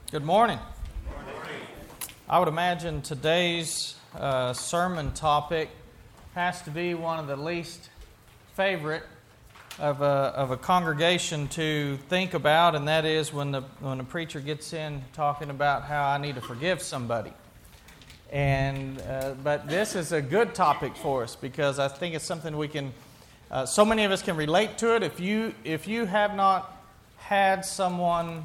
Good morning. I would imagine today's sermon topic has to be one of the least favorite of a congregation to think about, and that is when the preacher gets in talking about how I need to forgive somebody. But this is a good topic for us because I think it's something we can. So many of us can relate to it. If you have not had someone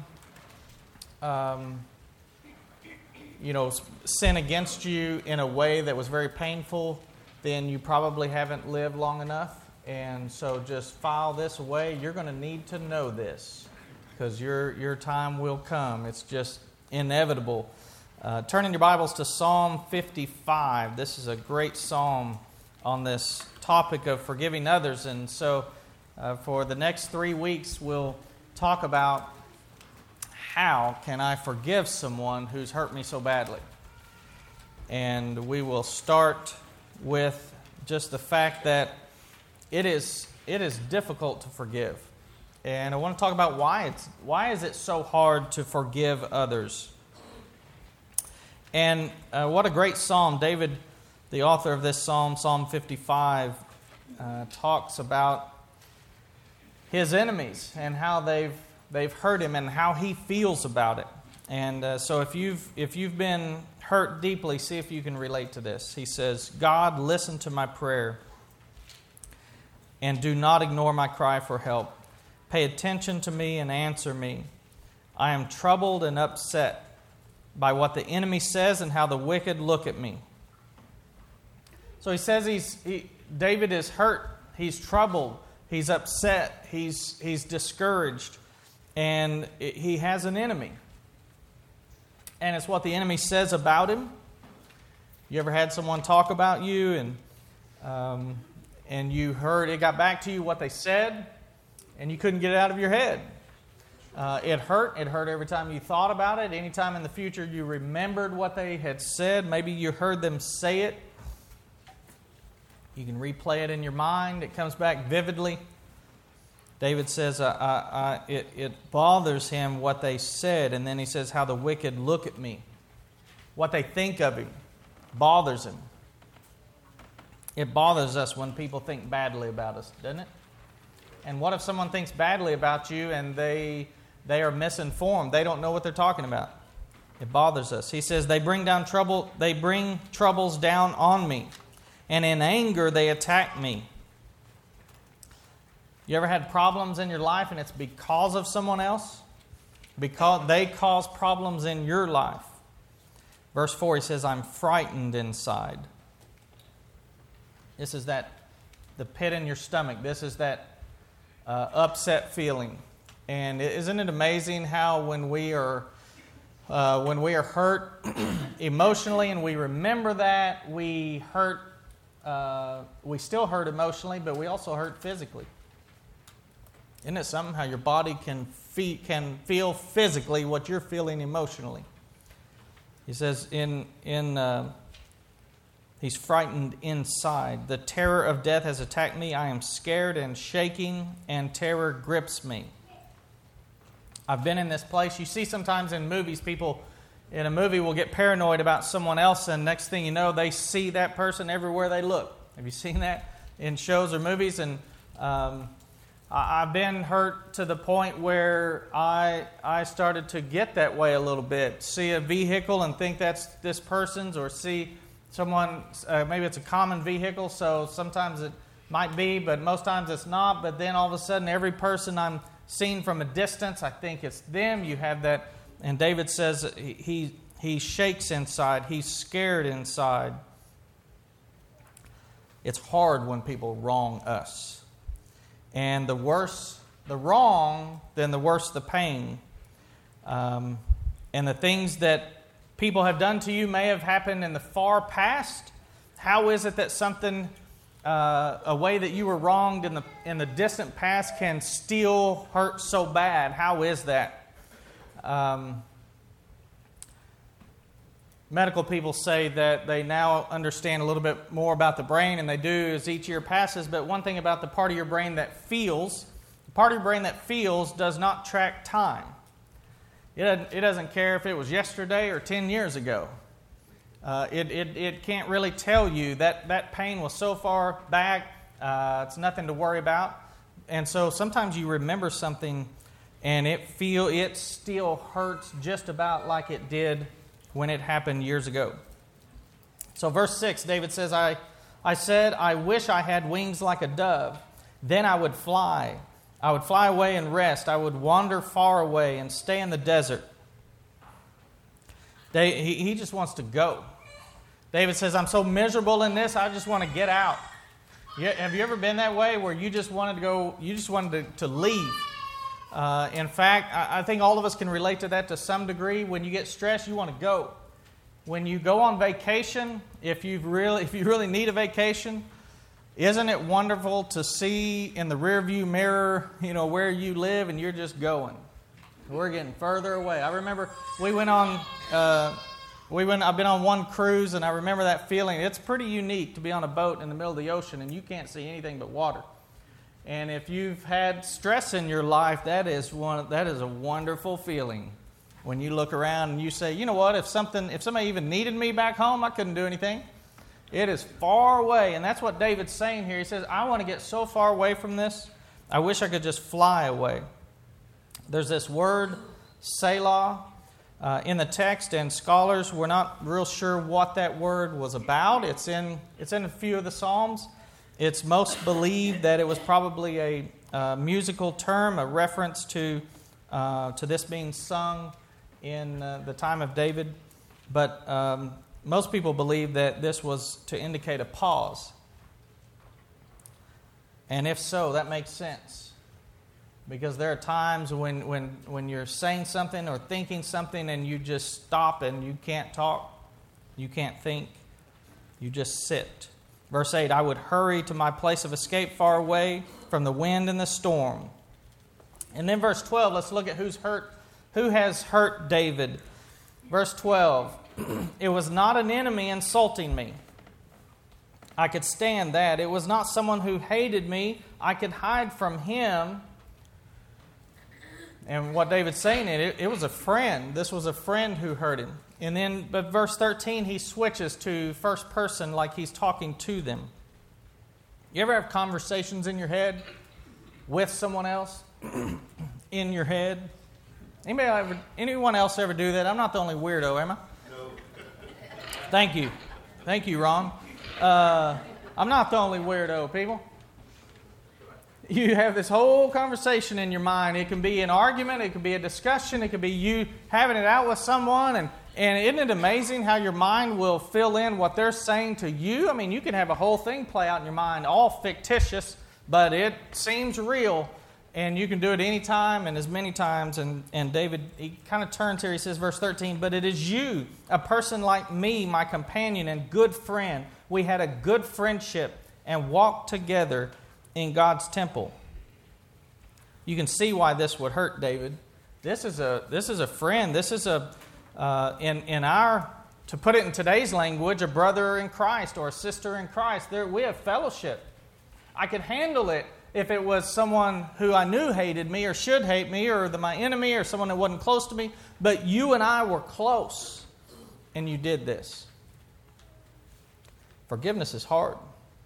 sin against you in a way that was very painful, then you probably haven't lived long enough. And so just file this away. You're going to need to know this because your time will come. It's just inevitable. Turn in your Bibles to Psalm 55. This is a great psalm on this topic of forgiving others. And so for the next 3 weeks, we'll talk about how can I forgive someone who's hurt me so badly? And we will start with just the fact that it is difficult to forgive. And I want to talk about why is it so hard to forgive others? And what a great psalm. David, the author of this psalm, Psalm 55, talks about his enemies and how they've hurt him and how he feels about it. And so if you've been hurt deeply, see if you can relate to this. He says, God, listen to my prayer and do not ignore my cry for help. Pay attention to me and answer me. I am troubled and upset by what the enemy says and how the wicked look at me. So he says David is hurt, he's troubled, he's upset, he's discouraged. And he has an enemy. And it's what the enemy says about him. You ever had someone talk about you and you heard, it got back to you what they said, and you couldn't get it out of your head. It hurt. It hurt every time you thought about it. Anytime in the future you remembered what they had said, maybe you heard them say it. You can replay it in your mind. It comes back vividly. David says it bothers him what they said, and then he says how the wicked look at me. What they think of him bothers him. It bothers us when people think badly about us, doesn't it? And what if someone thinks badly about you and they are misinformed? They don't know what they're talking about. It bothers us. He says they bring troubles down on me, and in anger they attack me. You ever had problems in your life and it's because of someone else? Because they cause problems in your life. Verse 4, he says, I'm frightened inside. This is the pit in your stomach. This is that upset feeling. And isn't it amazing how when we are hurt emotionally and we remember that, we still hurt emotionally, but we also hurt physically. Isn't it something how your body can feel physically what you're feeling emotionally? He says he's frightened inside. The terror of death has attacked me. I am scared and shaking, and terror grips me. I've been in this place. You see sometimes in movies, people in a movie will get paranoid about someone else, and next thing you know, they see that person everywhere they look. Have you seen that in shows or movies? And I've been hurt to the point where I started to get that way a little bit. See a vehicle and think that's this person's, or see someone, maybe it's a common vehicle, so sometimes it might be, but most times it's not. But then all of a sudden, every person I'm seeing from a distance, I think it's them. You have that, and David says he shakes inside. He's scared inside. It's hard when people wrong us. And the worse the wrong, then the worse the pain. And the things that people have done to you may have happened in the far past. How is it that something, a way that you were wronged in the distant past can still hurt so bad? How is that? Medical people say that they now understand a little bit more about the brain, and they do as each year passes. But one thing about the part of your brain that feels does not track time. It doesn't care if it was yesterday or 10 years ago. It can't really tell you that pain was so far back, it's nothing to worry about. And so sometimes you remember something and it still hurts just about like it did when it happened years ago. So verse 6, David says, I said, I wish I had wings like a dove. Then I would fly. I would fly away and rest. I would wander far away and stay in the desert. He just wants to go. David says, I'm so miserable in this, I just want to get out. Have you ever been that way where you just wanted to go, you just wanted to leave? In fact, I think all of us can relate to that to some degree. When you get stressed, you want to go. When you go on vacation, if you really need a vacation, isn't it wonderful to see in the rearview mirror, where you live, and you're just going? We're getting further away. I remember I've been on one cruise, and I remember that feeling. It's pretty unique to be on a boat in the middle of the ocean, and you can't see anything but water. And if you've had stress in your life, that is a wonderful feeling. When you look around and you say, you know what, if somebody even needed me back home, I couldn't do anything. It is far away, and that's what David's saying here. He says, I want to get so far away from this, I wish I could just fly away. There's this word, Selah, in the text, and scholars were not real sure what that word was about. It's in a few of the Psalms. It's most believed that it was probably a musical term, a reference to this being sung in the time of David. But most people believe that this was to indicate a pause. And if so, that makes sense. Because there are times when you're saying something or thinking something and you just stop and you can't talk, you can't think, you just sit. Verse 8, I would hurry to my place of escape far away from the wind and the storm. And then verse 12, let's look at who has hurt David. Verse 12, it was not an enemy insulting me. I could stand that. It was not someone who hated me. I could hide from him. And what David's saying, it was a friend. This was a friend who hurt him. And then, but verse 13, he switches to first person like he's talking to them. You ever have conversations in your head with someone else? In your head? Anyone else ever do that? I'm not the only weirdo, am I? No. Thank you, Ron. I'm not the only weirdo, people. You have this whole conversation in your mind. It can be an argument, it can be a discussion, it could be you having it out with someone, and isn't it amazing how your mind will fill in what they're saying to you? I mean, you can have a whole thing play out in your mind, all fictitious, but it seems real, and you can do it anytime and as many times. And David, he kind of turns here, he says, verse 13, but it is you, a person like me, my companion and good friend. We had a good friendship and walked together in God's temple. You can see why this would hurt David. This is a friend. This is to put it in today's language, a brother in Christ or a sister in Christ. We have fellowship. I could handle it if it was someone who I knew hated me or should hate me or my enemy or someone that wasn't close to me. But you and I were close, and you did this. Forgiveness is hard.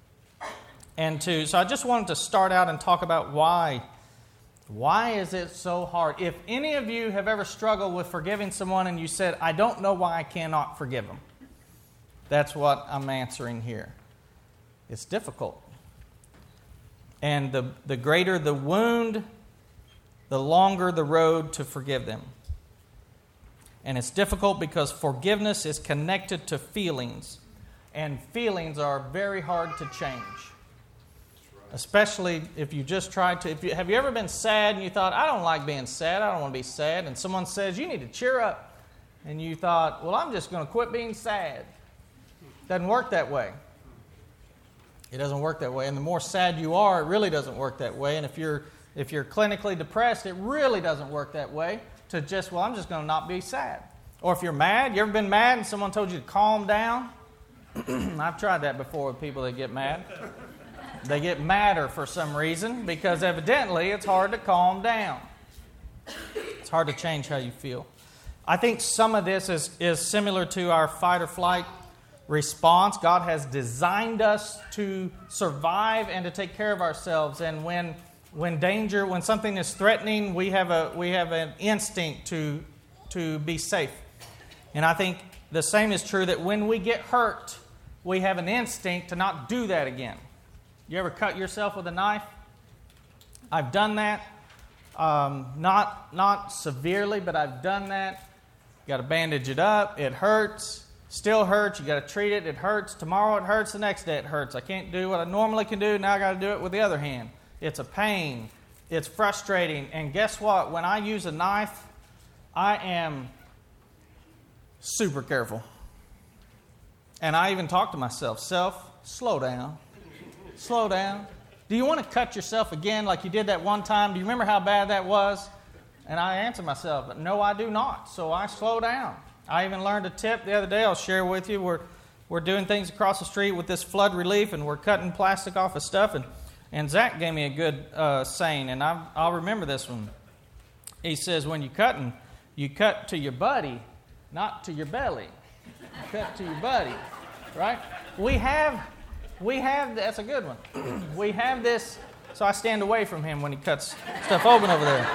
So I just wanted to start out and talk about why. Why is it so hard? If any of you have ever struggled with forgiving someone and you said, I don't know why I cannot forgive them, that's what I'm answering here. It's difficult. And the greater the wound, the longer the road to forgive them. And it's difficult because forgiveness is connected to feelings. And feelings are very hard to change. Especially if you just tried to... Have you ever been sad and you thought, I don't like being sad, I don't want to be sad, and someone says, you need to cheer up. And you thought, well, I'm just going to quit being sad. Doesn't work that way. It doesn't work that way. And the more sad you are, it really doesn't work that way. And if you're clinically depressed, it really doesn't work that way to just, well, I'm just going to not be sad. Or if you're mad, you ever been mad and someone told you to calm down? I've tried that before with people that get mad. They get madder for some reason because evidently it's hard to calm down. It's hard to change how you feel. I think some of this is similar to our fight or flight response. God has designed us to survive and to take care of ourselves. And when something is threatening, we have an instinct to be safe. And I think the same is true that when we get hurt, we have an instinct to not do that again. You ever cut yourself with a knife? I've done that. Not severely, but I've done that. You got to bandage it up. It hurts. Still hurts. You got to treat it. It hurts. Tomorrow it hurts. The next day it hurts. I can't do what I normally can do. Now I got to do it with the other hand. It's a pain. It's frustrating. And guess what? When I use a knife, I am super careful. And I even talk to myself. Slow down. Slow down. Do you want to cut yourself again like you did that one time? Do you remember how bad that was? And I answer myself, no, I do not. So I slow down. I even learned a tip the other day I'll share with you. We're doing things across the street with this flood relief, and we're cutting plastic off of stuff. And Zach gave me a good saying, and I'll remember this one. He says, when you're cutting, you cut to your buddy, not to your belly. You cut to your buddy, right? We have, that's a good one. We have this, so I stand away from him when he cuts stuff open over there.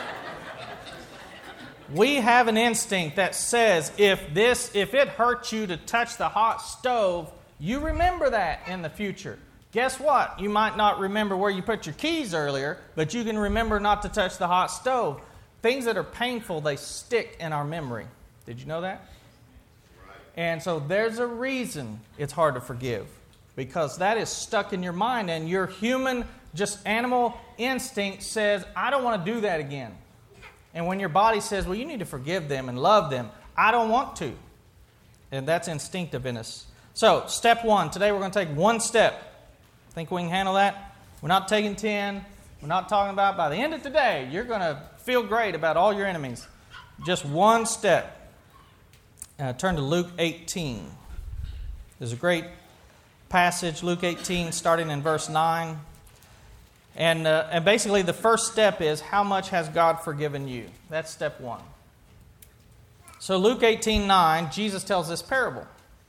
We have an instinct that says if it hurts you to touch the hot stove, you remember that in the future. Guess what? You might not remember where you put your keys earlier, but you can remember not to touch the hot stove. Things that are painful, they stick in our memory. Did you know that? Right. And so there's a reason it's hard to forgive, because that is stuck in your mind, and your human, just animal instinct says, I don't want to do that again. And when your body says, well, you need to forgive them and love them, I don't want to. And that's instinctive in us. So, step one. Today we're going to take one step. Think we can handle that? We're not taking 10. We're not talking about by the end of today, you're going to feel great about all your enemies. Just one step. Turn to Luke 18. There's a great passage, Luke 18, starting in verse 9. And basically the first step is, how much has God forgiven you? That's step one. So Luke 18:9, Jesus tells this parable.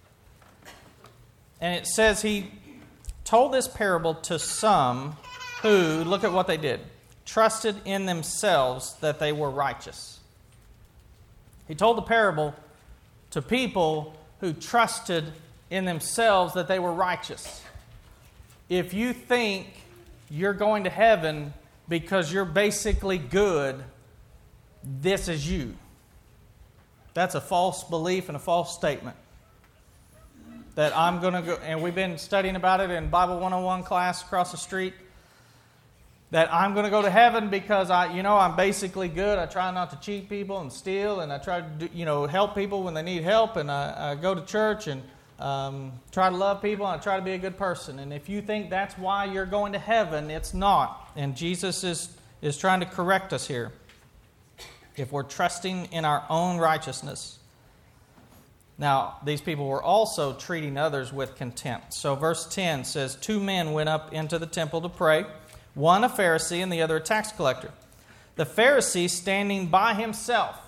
And it says he told this parable to some who, look at what they did, trusted in themselves that they were righteous. He told the parable to people who trusted in themselves that they were righteous. If you think you're going to heaven because you're basically good, this is you. That's a false belief and a false statement. That I'm going to go, and we've been studying about it in Bible 101 class across the street, that I'm going to go to heaven because I'm basically good. I try not to cheat people and steal, and I try to help people when they need help, and I go to church and try to love people, and I try to be a good person. And if you think that's why you're going to heaven, it's not. And Jesus is trying to correct us here. If we're trusting in our own righteousness. Now, these people were also treating others with contempt. So verse 10 says, 2 men went up into the temple to pray, one a Pharisee and the other a tax collector. The Pharisee standing by himself.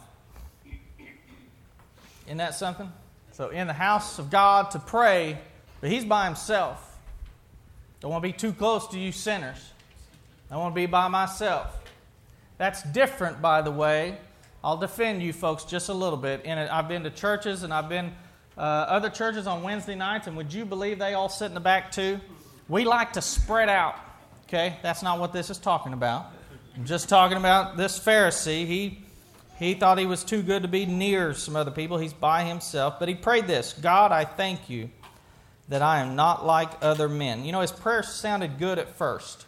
Isn't that something? So in the house of God to pray, but he's by himself. Don't want to be too close to you sinners. I want to be by myself. That's different, by the way. I'll defend you folks just a little bit. I've been to churches, and I've been other churches on Wednesday nights, and would you believe they all sit in the back too? We like to spread out. Okay, that's not what this is talking about. I'm just talking about this Pharisee. He thought he was too good to be near some other people. He's by himself. But he prayed this, God, I thank you that I am not like other men. His prayer sounded good at first.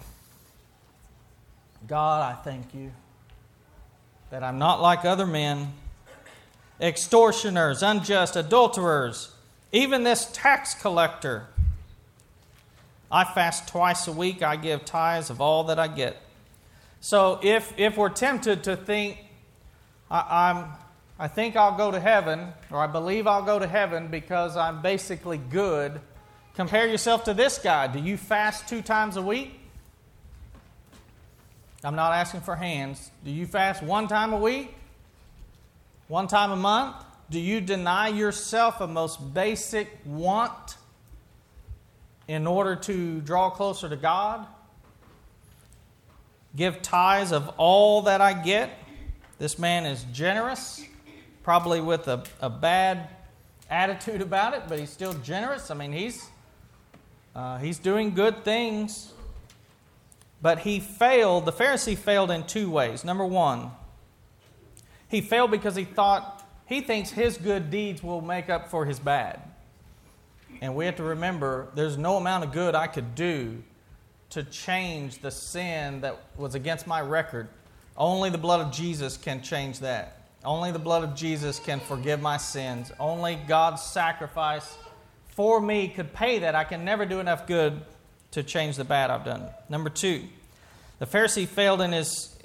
God, I thank you that I'm not like other men, extortioners, unjust, adulterers, even this tax collector. I fast twice a week. I give tithes of all that I get. So if we're tempted to think, I think I'll go to heaven, or I believe I'll go to heaven because I'm basically good, compare yourself to this guy. Do you fast 2 times a week? I'm not asking for hands. Do you fast 1 time a week? One time a month? Do you deny yourself a most basic want in order to draw closer to God? Give tithes of all that I get. This man is generous, probably with a bad attitude about it, but he's still generous. I mean, he's doing good things. But he failed. The Pharisee failed in two ways. Number one, he failed because he thinks his good deeds will make up for his bad. And we have to remember, there's no amount of good I could do to change the sin that was against my record. Only the blood of Jesus can change that. Only the blood of Jesus can forgive my sins. Only God's sacrifice for me could pay that. I can never do enough good to change the bad I've done. Number two, the Pharisee failed in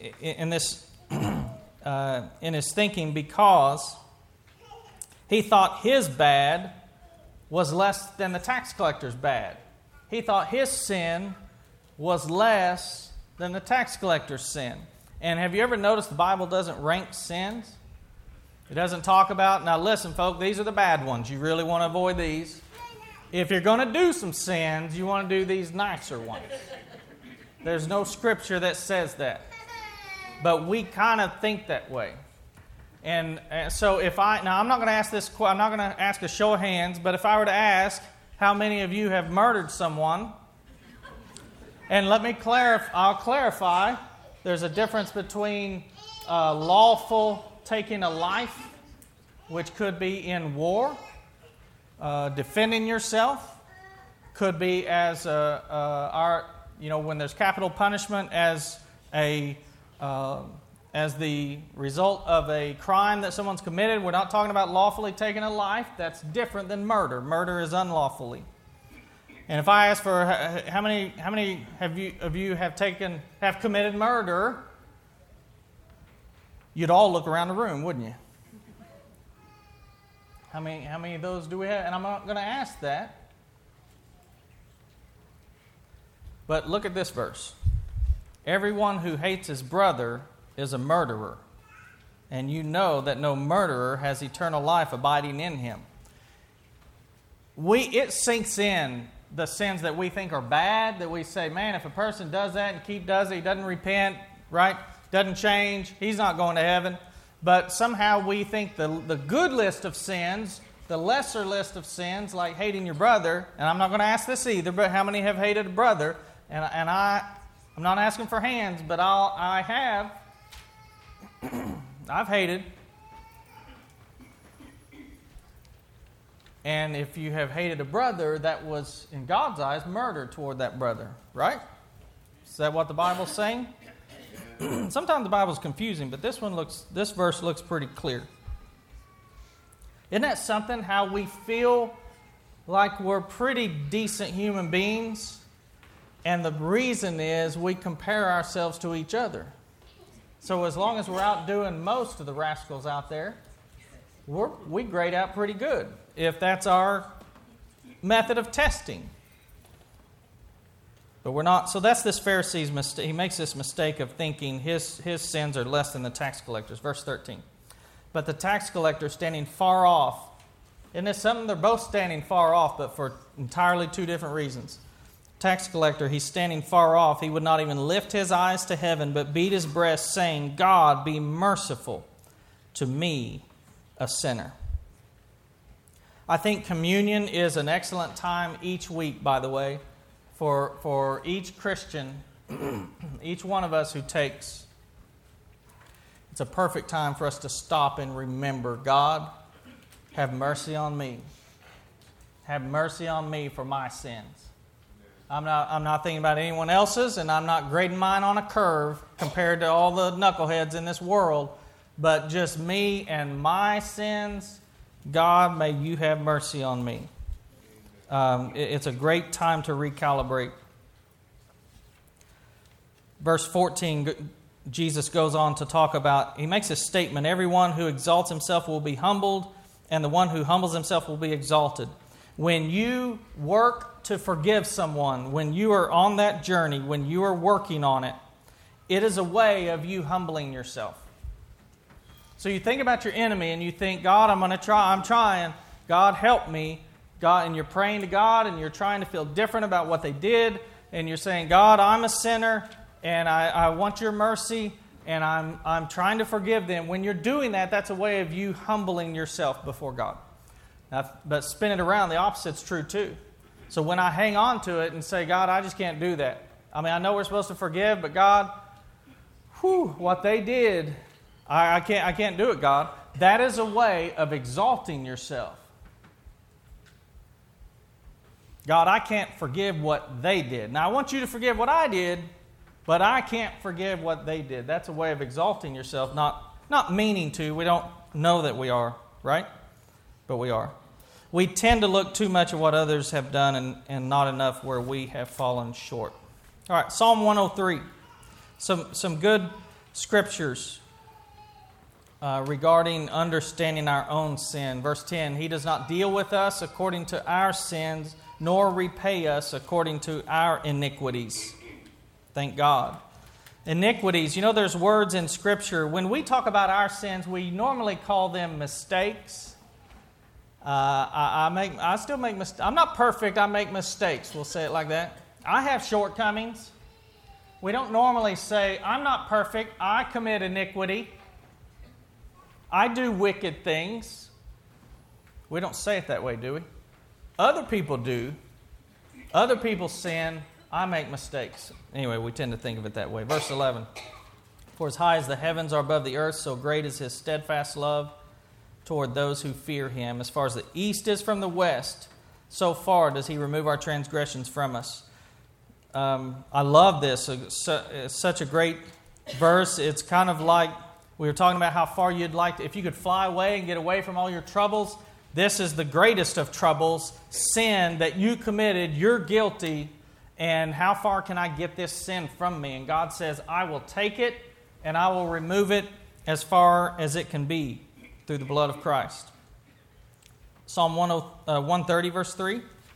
his thinking because he thought his bad was less than the tax collector's bad. He thought his sin was less than the tax collector's sin. And have you ever noticed the Bible doesn't rank sins? It doesn't talk about, now listen, folks, these are the bad ones. You really want to avoid these. If you're going to do some sins, you want to do these nicer ones. There's no scripture that says that. But we kind of think that way. And so I'm not going to ask I'm not going to ask a show of hands, but if I were to ask how many of you have murdered someone, and I'll clarify, there's a difference between lawful taking a life, which could be in war, defending yourself, could be as when there's capital punishment as the result of a crime that someone's committed. We're not talking about lawfully taking a life. That's different than murder. Murder is unlawfully. And if I ask for how many of you have committed murder, you'd all look around the room, wouldn't you? How many of those do we have? And I'm not going to ask that. But look at this verse. Everyone who hates his brother is a murderer, and you know that no murderer has eternal life abiding in him. It sinks in the sins that we think are bad, that we say, man, if a person does that and does it, he doesn't repent, right? Doesn't change, he's not going to heaven. But somehow we think the good list of sins, the lesser list of sins, like hating your brother, and I'm not going to ask this either, but how many have hated a brother? And I'm not asking for hands, but I have. I've hated. And if you have hated a brother, that was, in God's eyes, murder toward that brother, right? Is that what the Bible's saying? Sometimes the Bible's confusing, but this verse looks pretty clear. Isn't that something, how we feel like we're pretty decent human beings? And the reason is we compare ourselves to each other. So as long as we're outdoing most of the rascals out there, we grade out pretty good, if that's our method of testing. But we're not. So that's this Pharisee's mistake. He makes this mistake of thinking his sins are less than the tax collector's. Verse 13. But the tax collector standing far off. Isn't it something? They're both standing far off, but for entirely two different reasons. Tax collector, he's standing far off. He would not even lift his eyes to heaven, but beat his breast, saying, God, be merciful to me, a sinner. I think communion is an excellent time each week, by the way, for each Christian, each one of us who takes. It's a perfect time for us to stop and remember, God, have mercy on me. Have mercy on me for my sins. I'm not thinking about anyone else's, and I'm not grading mine on a curve compared to all the knuckleheads in this world, but just me and my sins. God, may you have mercy on me. It's a great time to recalibrate. Verse 14, Jesus goes on to talk about, he makes a statement, everyone who exalts himself will be humbled, and the one who humbles himself will be exalted. When you work to forgive someone, when you are on that journey, when you are working on it, it is a way of you humbling yourself. So you think about your enemy and you think, God, I'm trying. God, help me. God, and you're praying to God and you're trying to feel different about what they did. And you're saying, God, I'm a sinner and I want your mercy and I'm trying to forgive them. When you're doing that, that's a way of you humbling yourself before God. Now, but spin it around, the opposite's true too. So when I hang on to it and say, God, I just can't do that. I mean, I know we're supposed to forgive, but God, what they did, I can't do it, God. That is a way of exalting yourself. God, I can't forgive what they did. Now, I want you to forgive what I did, but I can't forgive what they did. That's a way of exalting yourself, not meaning to. We don't know that we are, right? But we are. We tend to look too much at what others have done and not enough where we have fallen short. All right, Psalm 103. Some good scriptures regarding understanding our own sin. Verse 10, He does not deal with us according to our sins, nor repay us according to our iniquities. Thank God. Iniquities, there's words in Scripture. When we talk about our sins, we normally call them mistakes. I still make mistakes. I'm not perfect, I make mistakes. We'll say it like that. I have shortcomings. We don't normally say, I'm not perfect, I commit iniquity. I do wicked things. We don't say it that way, do we? Other people do. Other people sin. I make mistakes. Anyway, we tend to think of it that way. Verse 11. For as high as the heavens are above the earth, so great is His steadfast love toward those who fear Him. As far as the east is from the west, so far does He remove our transgressions from us. I love this. It's such a great verse. It's kind of like we were talking about how far you'd like to, if you could fly away and get away from all your troubles. This is the greatest of troubles, sin that you committed, you're guilty, and how far can I get this sin from me? And God says, I will take it and I will remove it as far as it can be through the blood of Christ. Psalm 130, verse 3.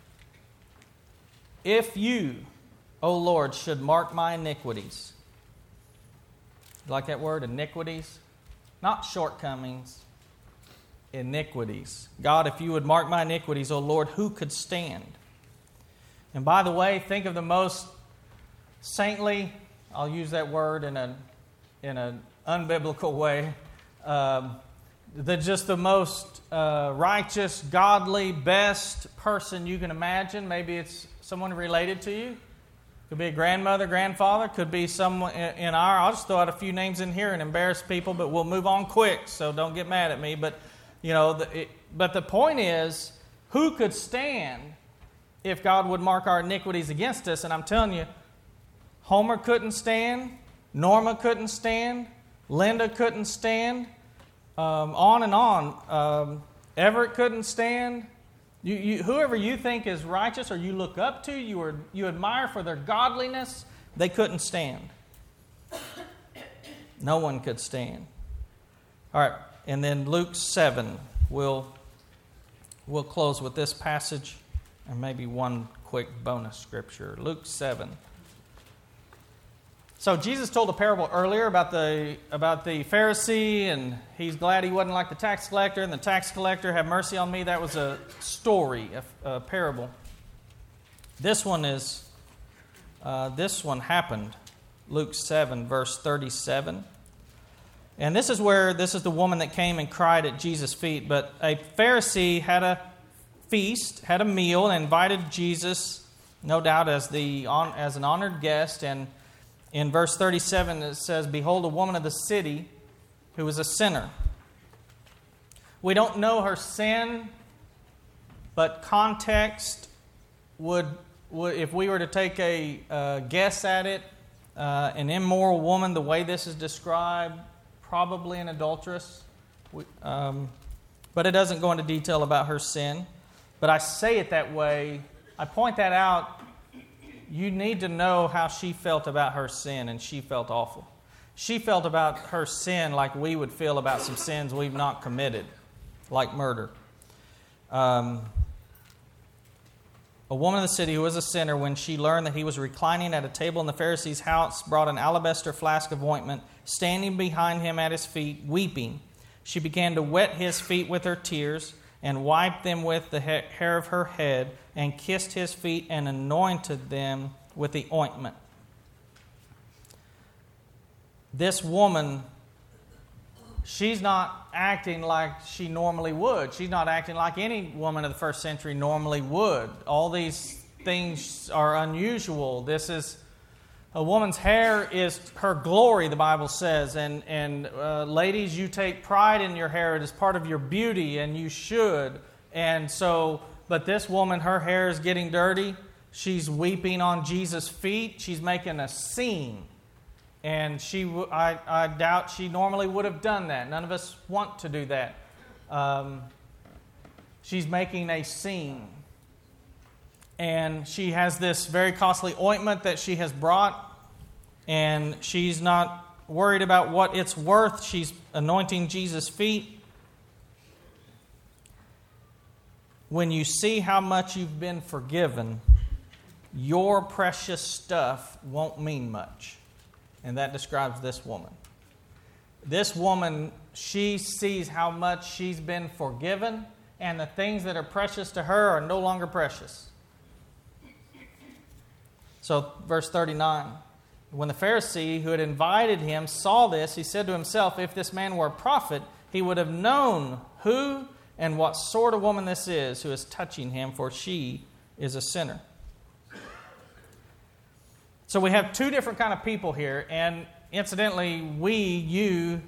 If you, O Lord, should mark my iniquities. You like that word, iniquities? Not shortcomings. Iniquities. God, if you would mark my iniquities, O Lord, who could stand? And by the way, think of the most saintly, I'll use that word in an unbiblical way, the most righteous, godly, best person you can imagine. Maybe it's someone related to you. Could be a grandmother, grandfather. Could be someone I'll just throw out a few names in here and embarrass people, but we'll move on quick, so don't get mad at me. But but the point is, who could stand if God would mark our iniquities against us? And I'm telling you, Homer couldn't stand, Norma couldn't stand, Linda couldn't stand, on and on. Everett couldn't stand. Whoever you think is righteous or you look up to, you admire for their godliness, they couldn't stand. No one could stand. All right, and then Luke 7. We'll close with this passage and maybe one quick bonus scripture. Luke 7. So Jesus told a parable earlier about the Pharisee, and he's glad he wasn't like the tax collector, and the tax collector, have mercy on me. That was a story, a parable. This one happened. Luke 7, verse 37. And this is the woman that came and cried at Jesus' feet. But a Pharisee had a feast, had a meal, and invited Jesus, no doubt as an honored guest. And in verse 37 it says, "Behold, a woman of the city who was a sinner." We don't know her sin, but context would if we were to take a guess at it, an immoral woman, the way this is described, probably an adulteress. But it doesn't go into detail about her sin. But I say it that way. I point that out. You need to know how she felt about her sin, and she felt awful. She felt about her sin like we would feel about some sins we've not committed, like murder. A woman of the city who was a sinner, when she learned that he was reclining at a table in the Pharisee's house, brought an alabaster flask of ointment, standing behind him at his feet, weeping. She began to wet his feet with her tears and wiped them with the hair of her head and kissed his feet and anointed them with the ointment. This woman, she's not acting like she normally would. She's not acting like any woman of the first century normally would. All these things are unusual. This is a woman's hair is her glory, the Bible says. And ladies, you take pride in your hair. It is part of your beauty, and you should. And so, but this woman, her hair is getting dirty. She's weeping on Jesus' feet. She's making a scene. And I doubt she normally would have done that. None of us want to do that. She's making a scene. And she has this very costly ointment that she has brought. And she's not worried about what it's worth. She's anointing Jesus' feet. When you see how much you've been forgiven, your precious stuff won't mean much. And that describes this woman. This woman, she sees how much she's been forgiven, and the things that are precious to her are no longer precious. So, verse 39. When the Pharisee who had invited him saw this, he said to himself, if this man were a prophet, he would have known who and what sort of woman this is who is touching him, for she is a sinner. So we have two different kind of people here, and incidentally, you,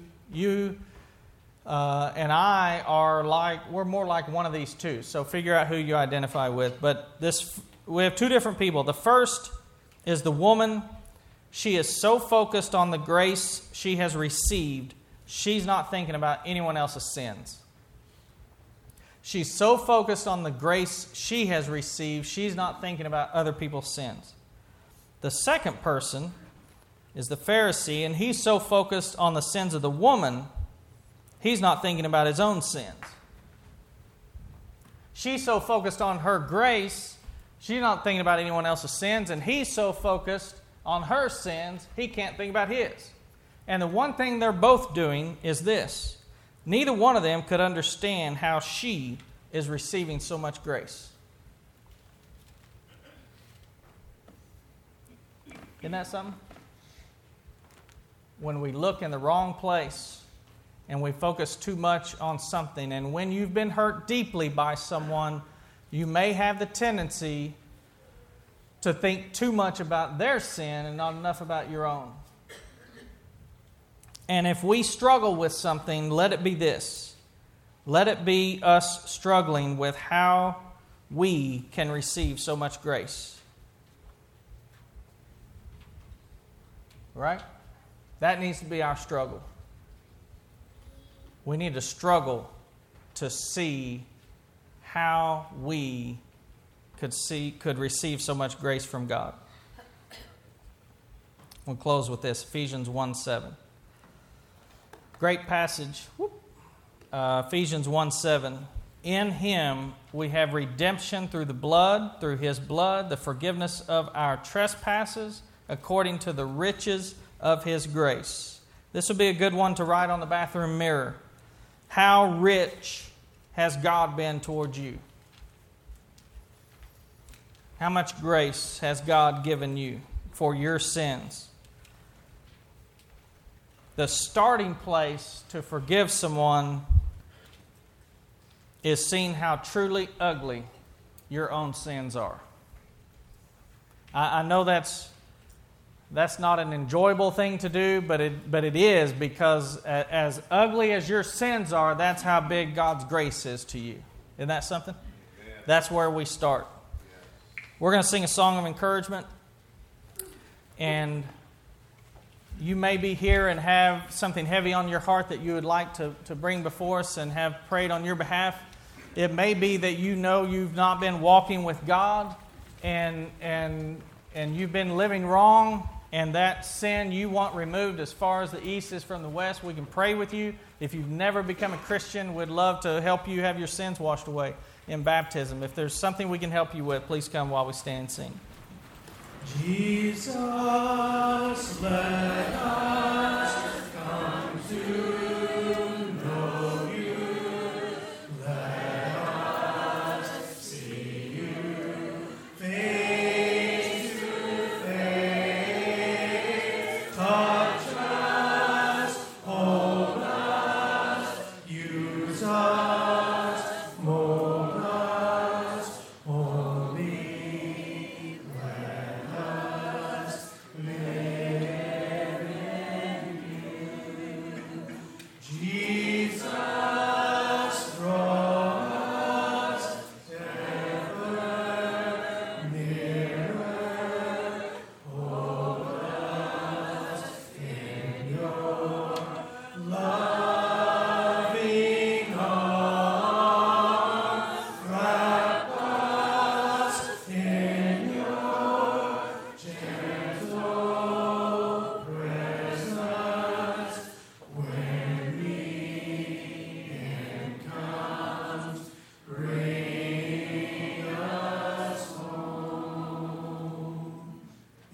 and I we're more like one of these two. So figure out who you identify with. But we have two different people. The first is the woman. She is so focused on the grace she has received, she's not thinking about anyone else's sins. She's so focused on the grace she has received, she's not thinking about other people's sins. The second person is the Pharisee, and he's so focused on the sins of the woman, he's not thinking about his own sins. She's so focused on her grace, she's not thinking about anyone else's sins, and he's so focused on her sins, he can't think about his. And the one thing they're both doing is this. Neither one of them could understand how she is receiving so much grace. Isn't that something? When we look in the wrong place and we focus too much on something, and when you've been hurt deeply by someone, you may have the tendency to think too much about their sin and not enough about your own. And if we struggle with something, let it be this. Let it be us struggling with how we can receive so much grace. Right? That needs to be our struggle. We need to struggle to see how we could receive so much grace from God. We'll close with this, Ephesians 1:7. Great passage. Ephesians 1:7. In Him we have redemption through His blood, the forgiveness of our trespasses, according to the riches of His grace. This would be a good one to write on the bathroom mirror. How rich has God been towards you? How much grace has God given you for your sins? The starting place to forgive someone is seeing how truly ugly your own sins are. I know that's not an enjoyable thing to do, but it is, because as ugly as your sins are, that's how big God's grace is to you. Isn't that something? Yeah. That's where we start. Yeah. We're going to sing a song of encouragement. And you may be here and have something heavy on your heart that you would like to bring before us and have prayed on your behalf. It may be that you know you've not been walking with God and you've been living wrong, and that sin you want removed as far as the east is from the west. We can pray with you. If you've never become a Christian, we'd love to help you have your sins washed away in baptism. If there's something we can help you with, please come while we stand and sing. Jesus, let us